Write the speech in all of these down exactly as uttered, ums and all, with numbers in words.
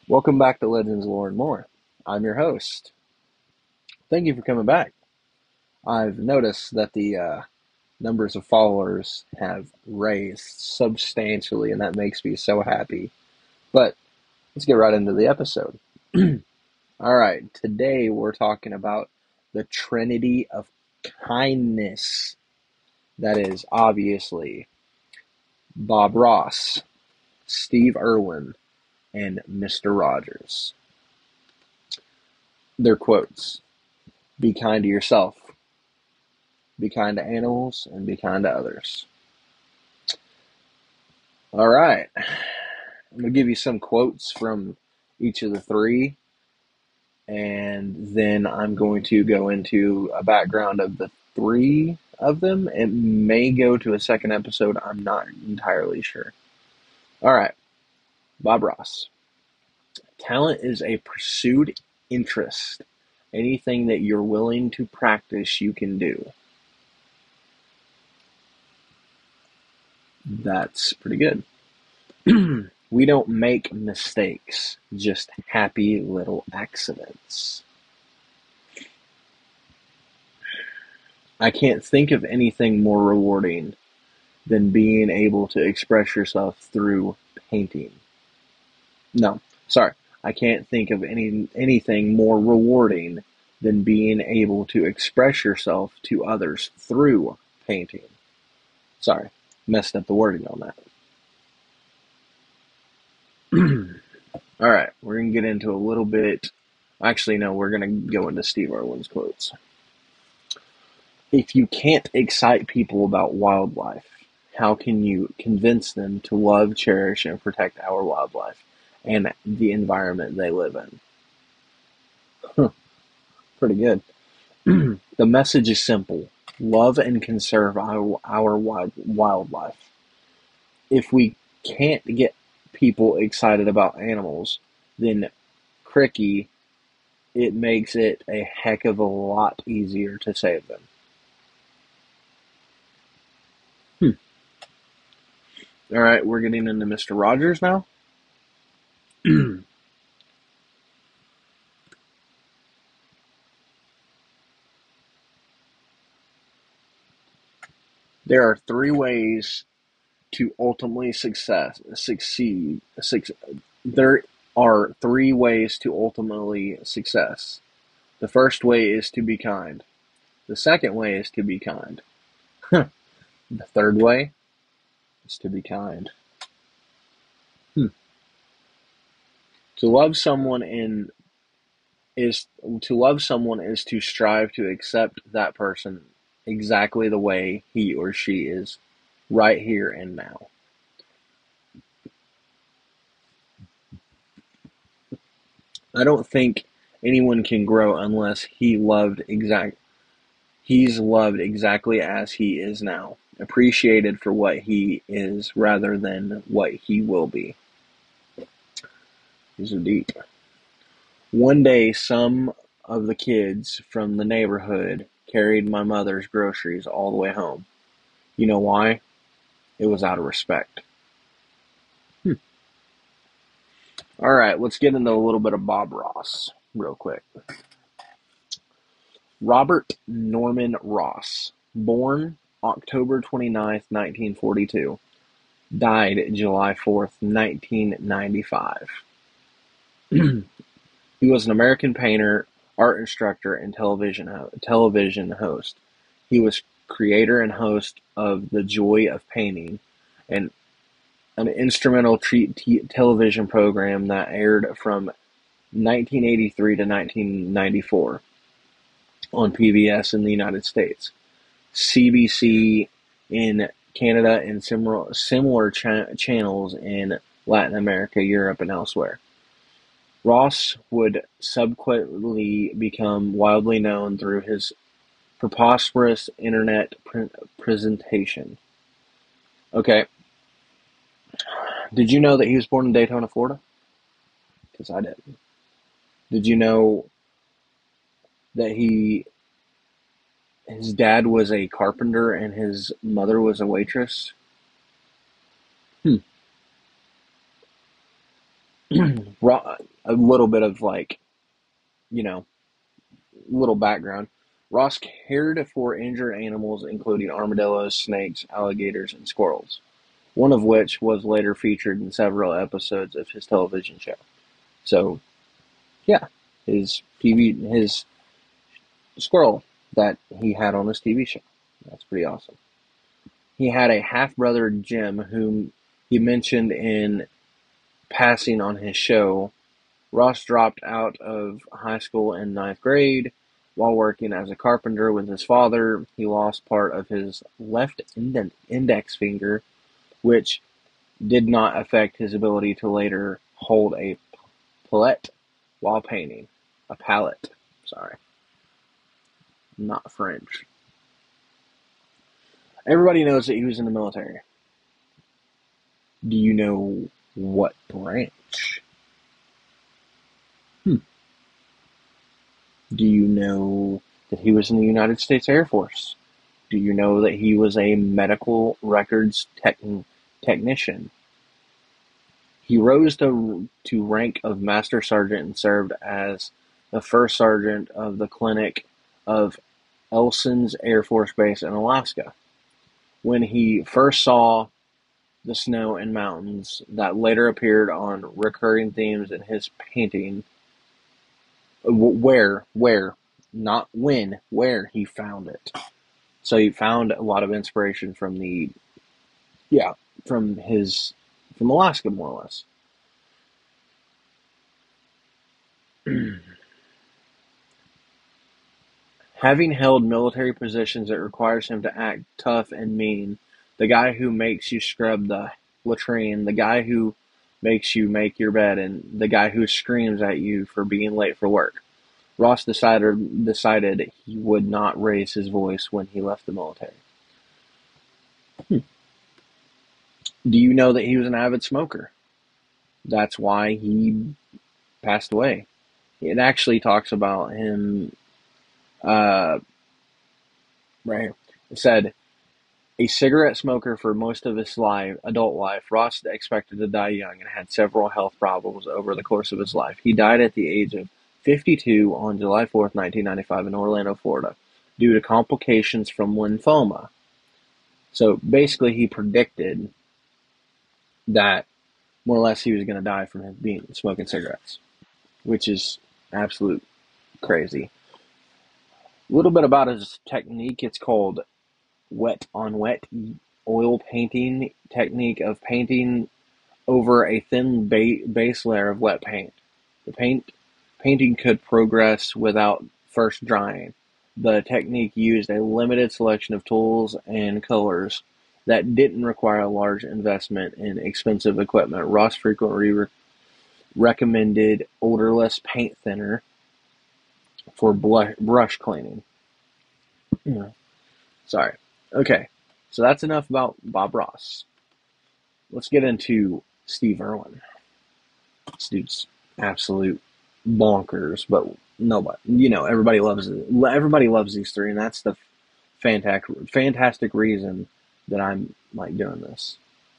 Welcome back to Legends, Lore, and More. I'm your host. Thank you for coming back. I've noticed that the uh, numbers of followers have raised substantially, and that makes me so happy. But let's get right into the episode. All right, today we're talking about the Trinity of Kindness. That is obviously Bob Ross, Steve Irwin, and Mister Rogers. Their quotes: be kind to yourself, be kind to animals, and be kind to others. All right. I'm going to give you some quotes from each of the three, and then I'm going to go into a background of the three of them. It may go to a second episode. I'm not entirely sure. All right. Bob Ross. Talent is a pursued interest. Anything that you're willing to practice, you can do. That's pretty good. We don't make mistakes, just happy little accidents. I can't think of anything more rewarding than being able to express yourself through painting. No, sorry. I can't think of any anything more rewarding than being able to express yourself to others through painting. Sorry, messed up the wording on that. All right, we're going to get into a little bit. Actually, no, we're going to go into Steve Irwin's quotes. If you can't excite people about wildlife, how can you convince them to love, cherish, and protect our wildlife and the environment they live in? Huh, pretty good. The message is simple. Love and conserve our, our wild, wildlife. If we can't get people excited about animals, then cricky, it makes it a heck of a lot easier to save them. Hmm. All right, we're getting into Mister Rogers now. There are three ways to ultimately success succeed. Suc- there are three ways to ultimately success. The first way is to be kind. The second way is to be kind. The third way is to be kind. Hmm. To love someone in is to love someone is to strive to accept that person exactly the way he or she is, right here and now. I don't think anyone can grow unless he loved exact he's loved exactly as he is now, appreciated for what he is rather than what he will be. These are deep. One day, some of the kids from the neighborhood carried my mother's groceries all the way home. You know why? It was out of respect. Hmm. All right, let's get into a little bit of Bob Ross real quick. Robert Norman Ross, born October twenty-ninth, nineteen forty-two, died July fourth, nineteen ninety-five. He was an American painter, art instructor, and television ho- television host. He was creator and host of The Joy of Painting, and an instrumental tre- t- television program that aired from nineteen eighty-three to nineteen ninety-four on P B S in the United States, C B C in Canada, and similar similar cha- channels in Latin America, Europe, and elsewhere. Ross would subsequently become widely known through his preposterous internet pre- presentation. Okay, did you know that he was born in Daytona, Florida? Because I didn't. Did you know that he his dad was a carpenter and his mother was a waitress? Hmm. Ro- a little bit of like, you know, little background. Ross cared for injured animals, including armadillos, snakes, alligators, and squirrels, one of which was later featured in several episodes of his television show. So, yeah, his T V, his squirrel that he had on his T V show. That's pretty awesome. He had a half-brother, Jim, whom he mentioned in passing on his show. Ross dropped out of high school in ninth grade. While working as a carpenter with his father, he lost part of his left index finger, which did not affect his ability to later hold a palette while painting. A palette, sorry. Not French. Everybody knows that he was in the military. Do you know what branch? Hmm. Do you know that he was in the United States Air Force? Do you know that he was a medical records techn- technician? He rose to, to rank of Master Sergeant and served as the first sergeant of the clinic of Elsons Air Force Base in Alaska. When he first saw the snow and mountains that later appeared on recurring themes in his painting, where, where, not when, where he found it. So he found a lot of inspiration from the, yeah, from his, from Alaska, more or less. Having held military positions, it requires him to act tough and mean. The guy who makes you scrub the latrine, the guy who makes you make your bed, and the guy who screams at you for being late for work. Ross decided decided he would not raise his voice when he left the military. Hmm. Do you know that he was an avid smoker? That's why he passed away. It actually talks about him uh, right here. It said, a cigarette smoker for most of his life, adult life, Ross expected to die young and had several health problems over the course of his life. He died at the age of fifty-two on July fourth, nineteen ninety-five in Orlando, Florida, due to complications from lymphoma. So basically he predicted that more or less he was going to die from him being smoking cigarettes, which is absolute crazy. A little bit about his technique. It's called wet on wet oil painting technique of painting over a thin ba- base layer of wet paint. The paint painting could progress without first drying. The technique used a limited selection of tools and colors that didn't require a large investment in expensive equipment. Ross frequently re- recommended odorless paint thinner for bl- brush cleaning. Yeah. Sorry. Okay, so that's enough about Bob Ross. Let's get into Steve Irwin. This dude's absolute bonkers, but nobody, you know, everybody loves it. Everybody loves these three, and that's the fantastic, fantastic reason that I'm like doing this.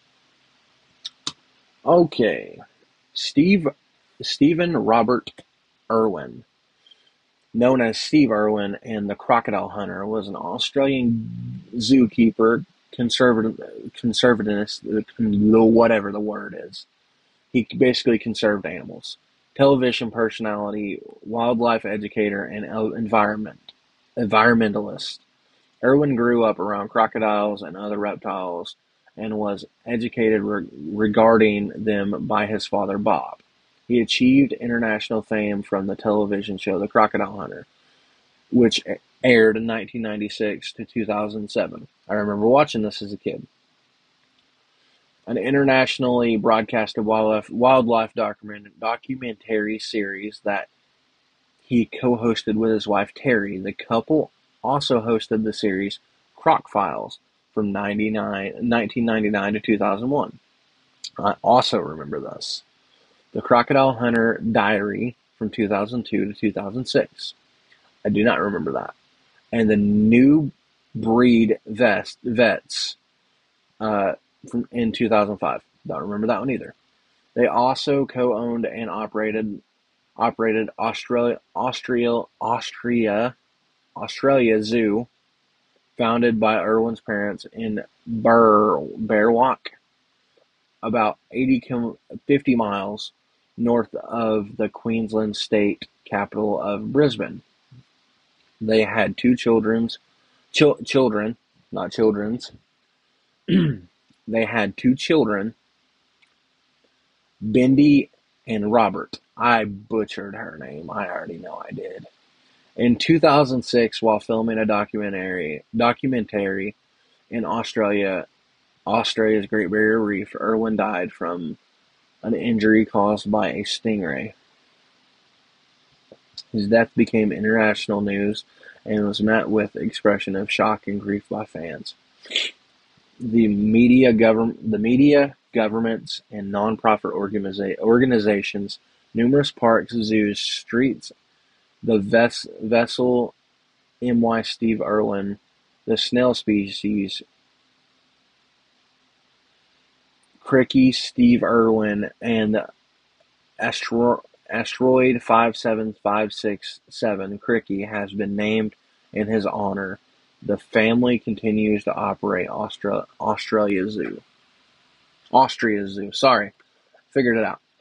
Okay, Steve, Stephen Robert Irwin, known as Steve Irwin and the Crocodile Hunter, was an Australian zookeeper, conservative, conservativist, whatever the word is. He basically conserved animals. Television personality, wildlife educator, and environment environmentalist. Irwin grew up around crocodiles and other reptiles and was educated re- regarding them by his father, Bob. He achieved international fame from the television show The Crocodile Hunter, which aired in nineteen ninety-six to two thousand seven. I remember watching this as a kid. An internationally broadcasted wildlife, wildlife document, documentary series that he co-hosted with his wife Terry. The couple also hosted the series Croc Files from nineteen ninety-nine to two thousand one. I also remember this. The Crocodile Hunter Diary from two thousand two to two thousand six. I do not remember that. And the New Breed Vest, Vets uh, from in two thousand five. Don't remember that one either. They also co-owned and operated operated Australia, Austria, Austria, Australia Zoo, founded by Irwin's parents in Bur, Berwick, about eighty, fifty miles north of the Queensland state capital of Brisbane. They had two children's, chil- children, not children's. They had two children, Bindi and Robert. I butchered her name. I already know I did. In two thousand six, while filming a documentary documentary in Australia, Australia's Great Barrier Reef, Irwin died from an injury caused by a stingray. His death became international news and was met with expression of shock and grief by fans. The media, government, the media, governments, and non-profit organiza- organizations, numerous parks, zoos, streets, the ves- vessel M Y Steve Irwin, the snail species Cricky Steve Irwin, and the astro- asteroid five seven five six seven Cricky has been named in his honor. The family continues to operate Austra- Australia Zoo. Austria Zoo. Sorry, figured it out.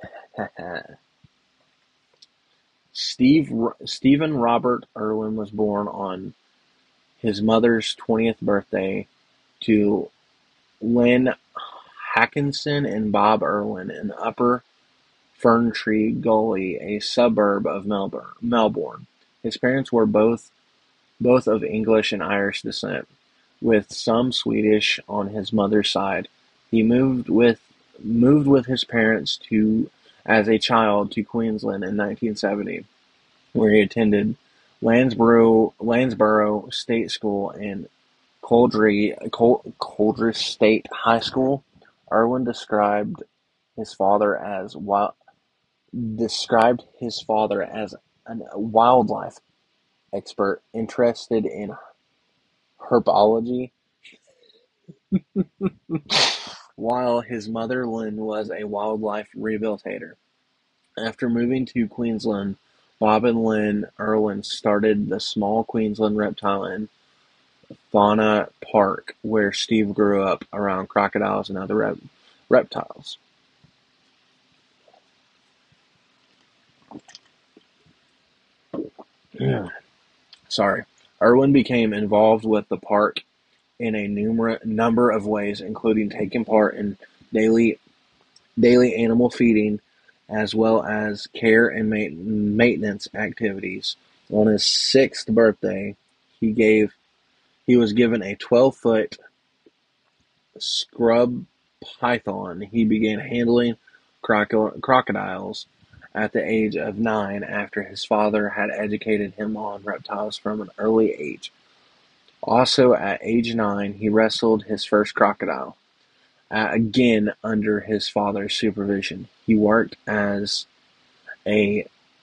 Steve Stephen Robert Irwin was born on his mother's twentieth birthday to Lynn Hackinson and Bob Irwin in Upper Ferntree Gully, a suburb of Melbourne. His parents were both both of English and Irish descent, with some Swedish on his mother's side. He moved with moved with his parents to as a child to Queensland in nineteen seventy, where he attended Landsborough, Landsborough State School and Coldre, Coldre State High School. Irwin described his father as wild, described his father as a wildlife expert interested in herbology, while his mother Lynn was a wildlife rehabilitator. After moving to Queensland, Bob and Lynn Irwin started the small Queensland Reptile and Fauna Park, where Steve grew up around crocodiles and other rep- reptiles. Sorry. Irwin became involved with the park in a numer- number of ways, including taking part in daily daily animal feeding, as well as care and ma- maintenance activities. On his sixth birthday, he gave he was given a twelve-foot scrub python. He began handling croco- crocodiles at the age of nine after his father had educated him on reptiles from an early age. Also, at age nine, he wrestled his first crocodile, uh, again under his father's supervision. He worked as a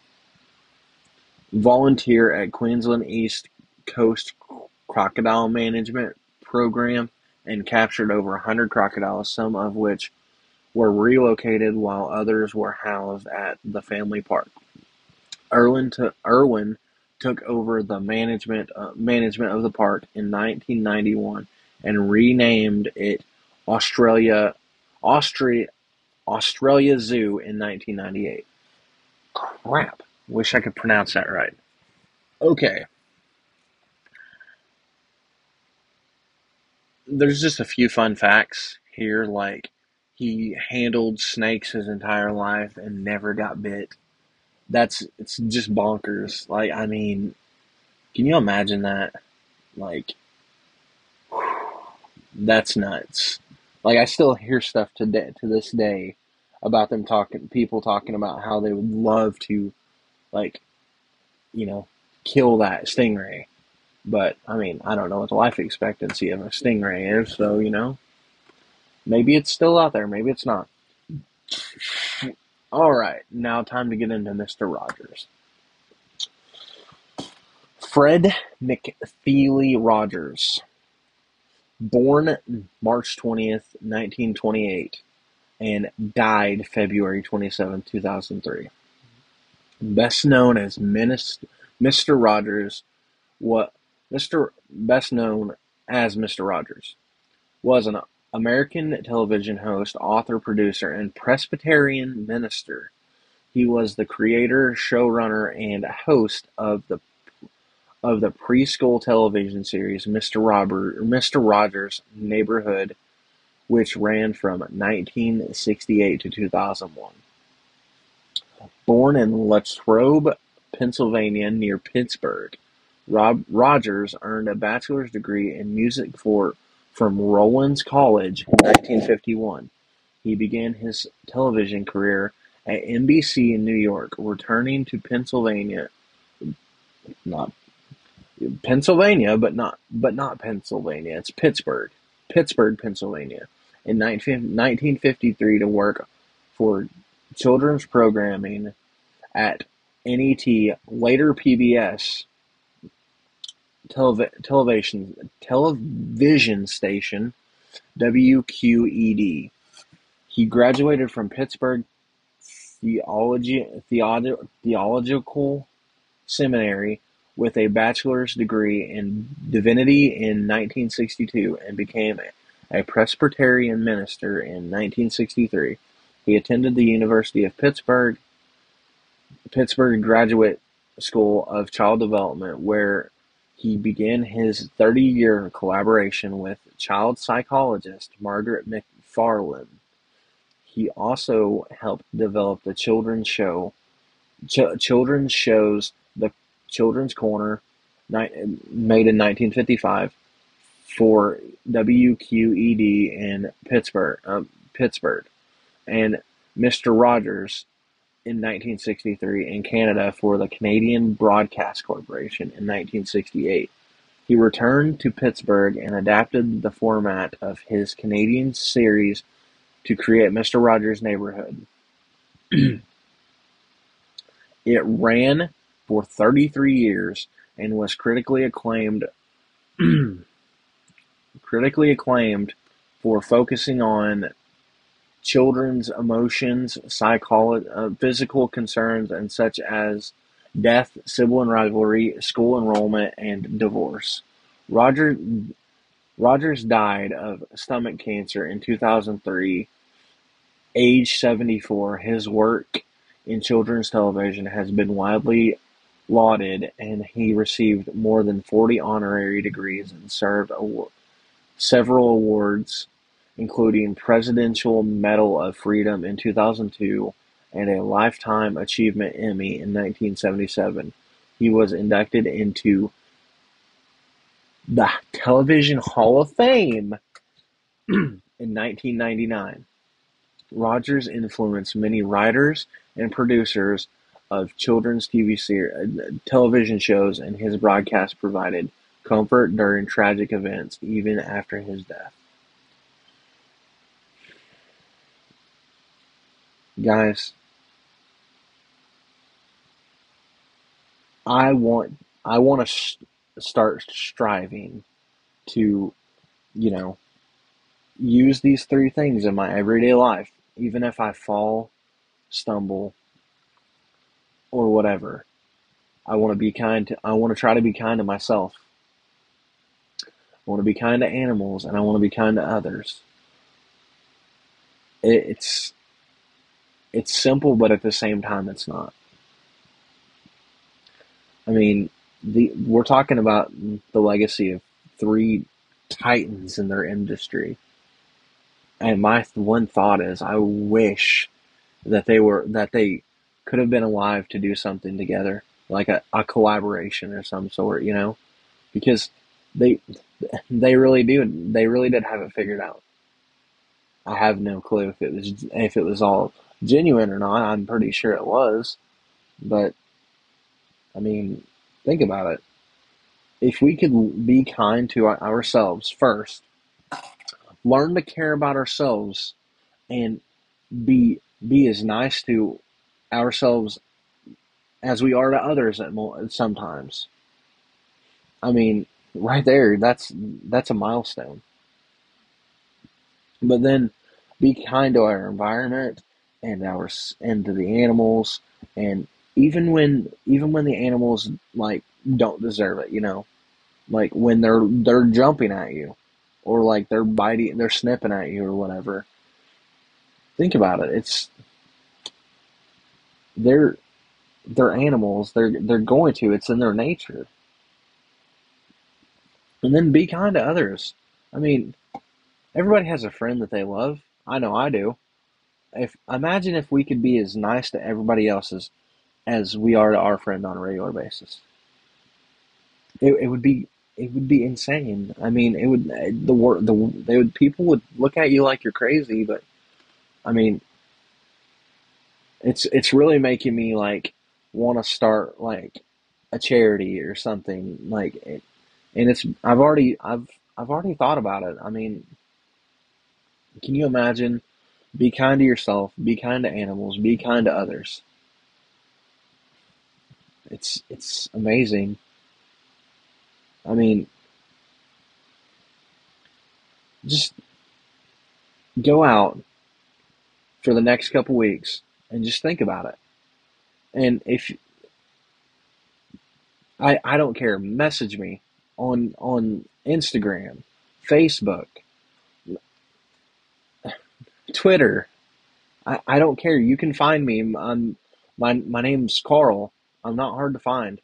volunteer at Queensland East Coast Crocodile Management Program and captured over one hundred crocodiles, some of which were relocated while others were housed at the family park. Irwin, to, Irwin took over the management uh, management of the park in nineteen ninety-one and renamed it Australia Austria Australia Zoo in nineteen ninety-eight. Crap. Wish I could pronounce that right. Okay. There's just a few fun facts here, like he handled snakes his entire life and never got bit. That's it's just bonkers. Like, I mean, can you imagine that? Like, that's nuts. Like, I still hear stuff today to this day about them talking, people talking about how they would love to, like, you know, kill that stingray. But I mean, I don't know what the life expectancy of a stingray is, so you know, maybe it's still out there, maybe it's not. All right, now time to get into Mister Rogers. Fred McFeely Rogers, born March twentieth, nineteen twenty-eight, and died February twenty-seventh, two thousand three. best known as Mister Rogers, what Mister best known as Mister Rogers, was an American television host, author, producer, and Presbyterian minister. He was the creator, showrunner, and host of the of the preschool television series Mister Robert Mister Rogers' Neighborhood, which ran from nineteen sixty-eight to two thousand one. Born in Latrobe, Pennsylvania, near Pittsburgh, Rob Rogers earned a bachelor's degree in music for, from Rollins College in nineteen fifty-one. He began his television career at N B C in New York, returning to Pennsylvania, not Pennsylvania, but not but not Pennsylvania. It's Pittsburgh, Pittsburgh, Pennsylvania, in nineteen fifty-three to work for children's programming at N E T, later P B S telev- television television station W Q E D. He graduated from Pittsburgh Theology Theolo- Theological Seminary with a bachelor's degree in divinity in nineteen sixty-two and became a Presbyterian minister in nineteen sixty-three. He attended the University of Pittsburgh Pittsburgh Graduate School of Child Development, where he began his thirty-year collaboration with child psychologist Margaret McFarland. He also helped develop the children's show, ch- children's shows, The Children's Corner, ni- made in nineteen fifty-five for W Q E D in Pittsburgh, uh, Pittsburgh, and Mister Rogers in nineteen sixty-three, in Canada for the Canadian Broadcast Corporation in nineteen sixty-eight. He returned to Pittsburgh and adapted the format of his Canadian series to create Mister Rogers' Neighborhood. It ran for thirty-three years and was critically acclaimed critically acclaimed for focusing on children's emotions, psycholo- uh, physical concerns, and such as death, sibling rivalry, school enrollment, and divorce. Roger, Rogers died of stomach cancer in two thousand three, age seventy-four. His work in children's television has been widely lauded, and he received more than forty honorary degrees and served award- several awards, including Presidential Medal of Freedom in two thousand two and a Lifetime Achievement Emmy in nineteen seventy-seven. He was inducted into the Television Hall of Fame in nineteen ninety-nine. Rogers influenced many writers and producers of children's T V series, television shows, and his broadcast provided comfort during tragic events, even after his death. Guys, I want I want to sh- start striving to, you know, use these three things in my everyday life, even if I fall, stumble, or whatever. I want to be kind to I want to try to be kind to myself. I want to be kind to animals, and I want to be kind to others. It, it's it's simple, but at the same time, it's not. I mean, the we're talking about the legacy of three titans in their industry. And my th- one thought is, I wish that they were that they could have been alive to do something together, like a, a collaboration or some sort, you know, because they they really do they really did have it figured out. I have no clue if it was if it was all genuine or not. I'm pretty sure it was, but I mean, think about it. If we could be kind to our- ourselves first, learn to care about ourselves, and be be as nice to ourselves as we are to others at mo- sometimes. I mean, right there, that's that's a milestone. But then be kind to our environment and our and to the animals, and even when even when the animals like don't deserve it, you know, like when they're they're jumping at you, or like they're biting, they're snipping at you or whatever. Think about it. It's they're they're animals. They're they're going to. It's in their nature. And then be kind to others. I mean, everybody has a friend that they love. I know I do. If imagine if we could be as nice to everybody else as as we are to our friend on a regular basis. It, it would be it would be insane. I mean, it would the wor the they would people would look at you like you're crazy, but I mean, it's it's really making me like want to start like a charity or something like it, and it's I've already I've I've already thought about it. I mean, can you imagine? Be kind to yourself, be kind to animals, be kind to others. It's it's amazing. I mean, just go out for the next couple weeks and just think about it. And if I I don't care, message me on on Instagram, Facebook, Twitter. I, I don't care. You can find me. I'm my my name's Carl. I'm not hard to find.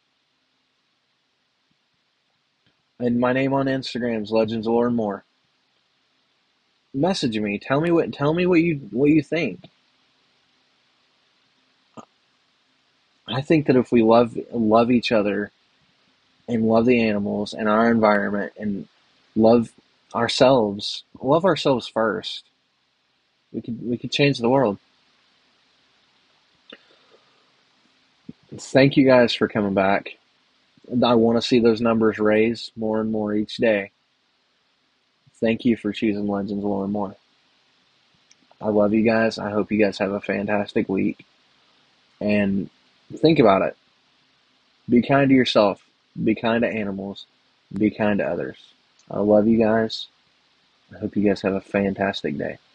And my name on Instagram is Legends of Lore and More. Message me. Tell me what tell me what you what you think. I think that if we love love each other and love the animals and our environment and love ourselves, love ourselves first, we could we could change the world. Thank you guys for coming back. I want to see those numbers raise more and more each day. Thank you for choosing Legends Lore and More. I love you guys. I hope you guys have a fantastic week. And think about it. Be kind to yourself. Be kind to animals. Be kind to others. I love you guys. I hope you guys have a fantastic day.